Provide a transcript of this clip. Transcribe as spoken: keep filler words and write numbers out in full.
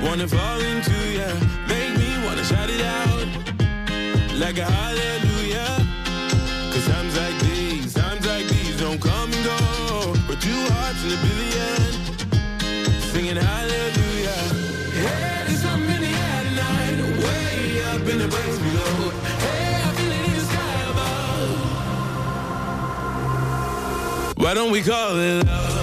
Wanna fall into ya, make me wanna shout it out like a hallelujah. Cause times like these, times like these don't come and go. But two hearts in a billion, singing hallelujah. Hey, there's something in the air tonight, way up in the place below. Hey, I feel it in the sky above. Why don't we call it love?